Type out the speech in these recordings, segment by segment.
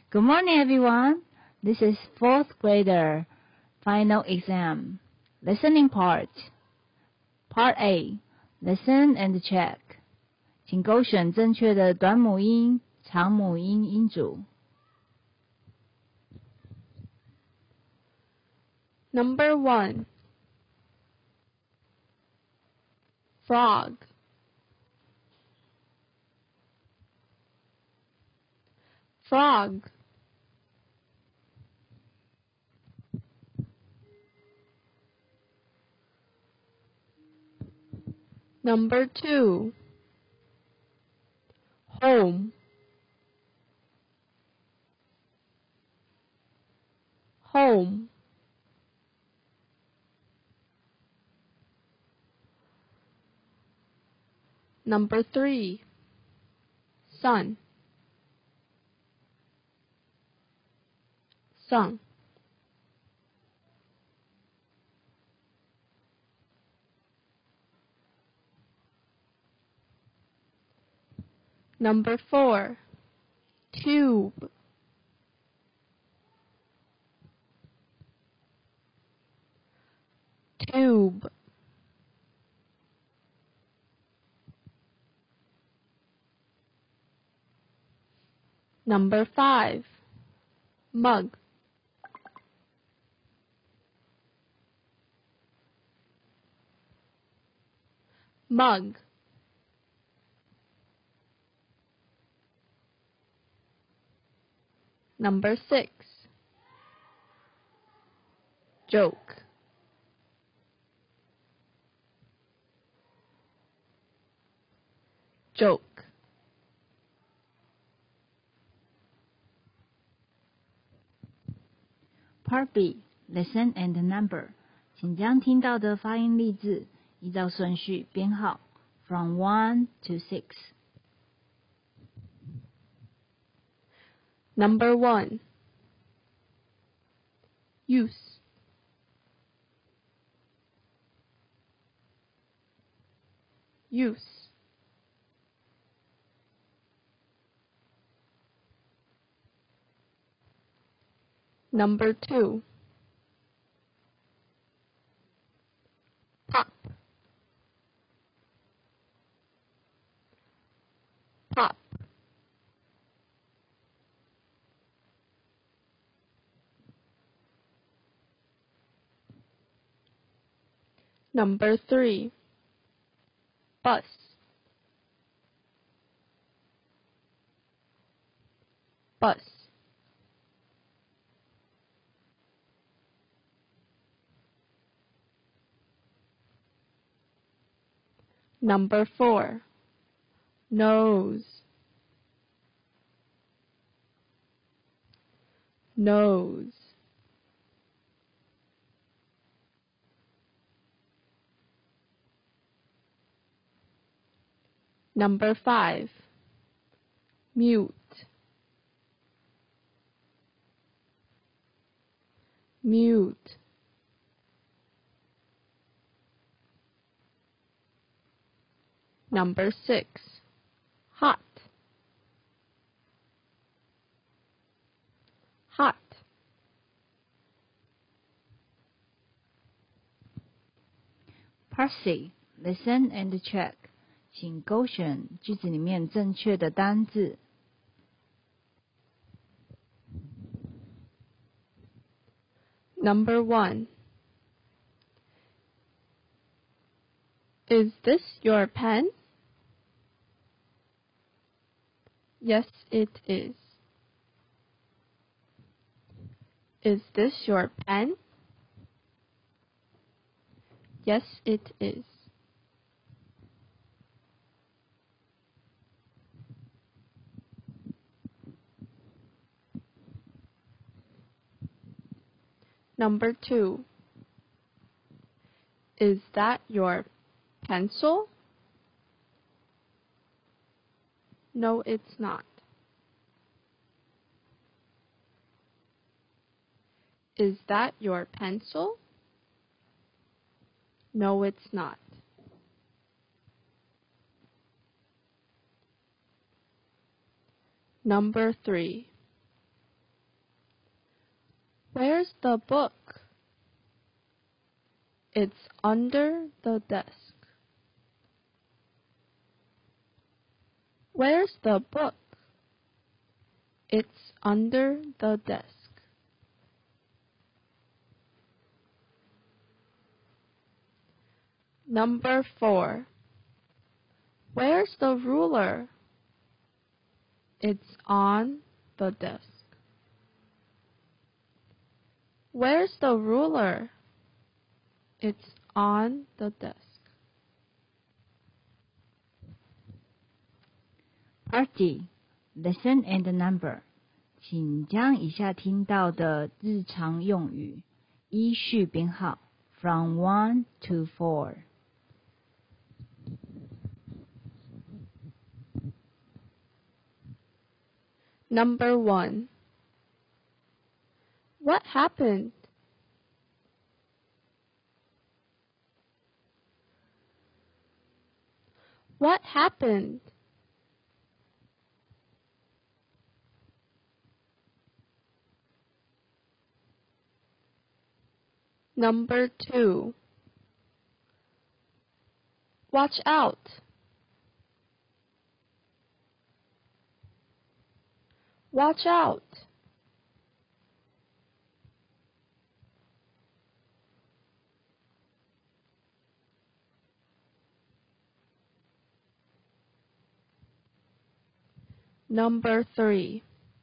Good morning, everyone. This is fourth grader final exam. Listening part. Part A. Listen and check. 请勾选正确的短母音、长母音音组。 Number 1. Frog. Frog. Number 2. Home. Home. Number 3. Sun. Sun. Number 4. Tube. Tube. Number 5. Mug. Mug. Number 6. Joke. Joke. Part B. Listen and number. 请将听到的发音例字依照顺序编号 from 1 to 6. Number 1. Use. Use. Number 2. Pop. Pop. Number 3. Bus. Bus. Number 4. Nose. Nose. Number 5. Mute. Mute. Number 6. Hot. Hot. Part C. Listen and check. 请勾选句子里面正确的单字。 Number 1. Is this your pen? Yes, it is. Is this your pen? Yes, it is. Number 2. Is that your pencil? No, it's not. Is that your pencil? No, it's not. Number 3. Where's the book? It's under the desk. Where's the book? It's under the desk. Number 4. Where's the ruler? It's on the desk. Where's the ruler? It's on the desk. Part D. Listen and number. 请将以下听到的日常用语依序编号 from 1 to 4. Number 1. What happened? What happened? Number 2. Watch out. Watch out. Number 3.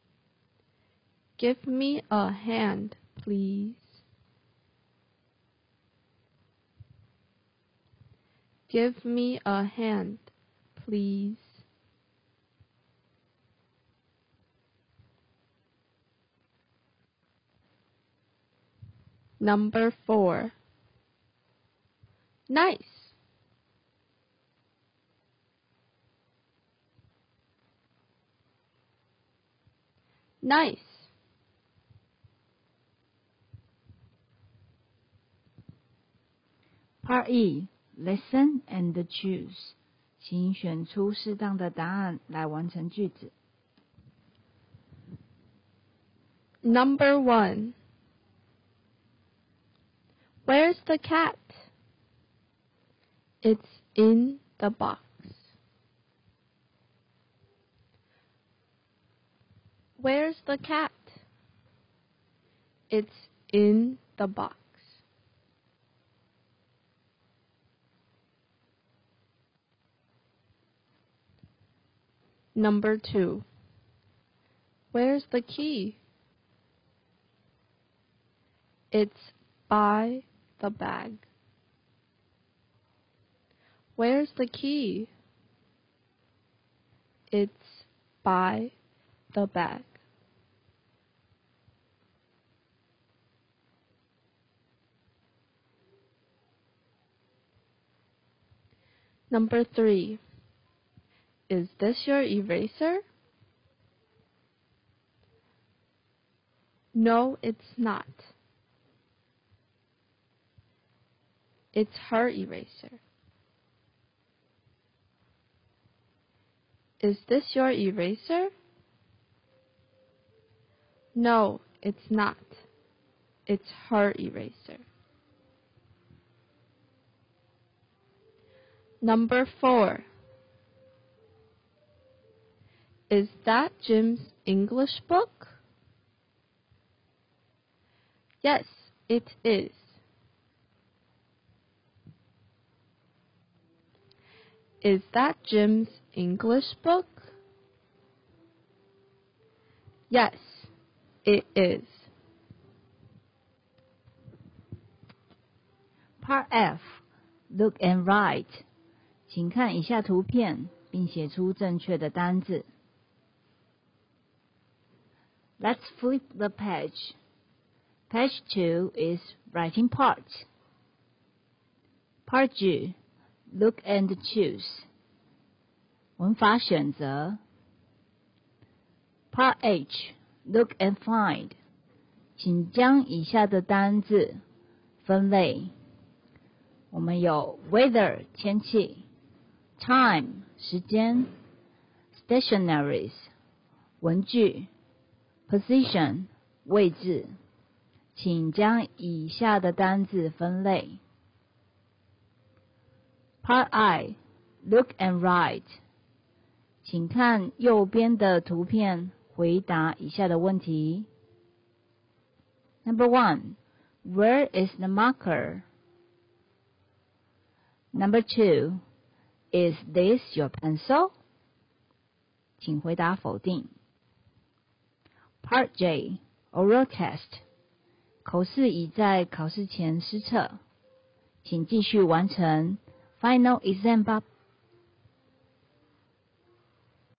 Give me a hand, please. Give me a hand, please. Number 4. Nice. Nice. Part E. Listen and choose. 请选出适当的答案来完成句子。 Number 1. Where's the cat? It's in the box. Where's the cat? It's in the box. Number 2. Where's the key? It's by the bag. Where's the key? It's by the bag. Number 3. Is this your eraser? No, it's not. It's her eraser. Is this your eraser? No, it's not. It's her eraser. Number 4. Is that Jim's English book? Yes, it is. Is that Jim's English book? Yes, it is. Part F. Look and write. 请看以下图片，并写出正确的单字。Let's flip the page. Page 2 is writing part. Part G. Look and choose. 文法选择。Part H. Look and find. 请将以下的单字分类。我们有 weather 天气， time 时间， stationaries 文具， position 位置， 请将以下的单字分类。Part I, Look and write. 请看右边的图片，回答以下的问题。Number 1, Where is the marker? Number 2, Is this your pencil? 请回答否定。Part J, Oral test. 口试已在考试前施测，请继续完成 Final exam 吧。